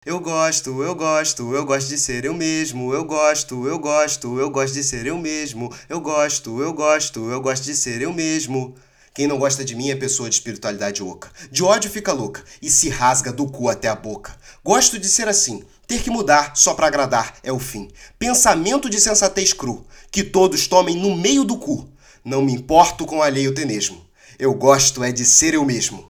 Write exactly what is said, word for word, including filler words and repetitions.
Eu gosto, eu gosto, eu gosto de ser eu mesmo. Eu gosto, eu gosto, eu gosto de ser eu mesmo. Eu gosto, eu gosto, eu gosto de ser eu mesmo. Quem não gosta de mim é pessoa de espiritualidade oca. De ódio fica louca e se rasga do cu até a boca. Gosto de ser assim. Ter que mudar só pra agradar é o fim. Pensamento de sensatez cru, que todos tomem no meio do cu. Não me importo com alheio tenesmo. Eu gosto é de ser eu mesmo.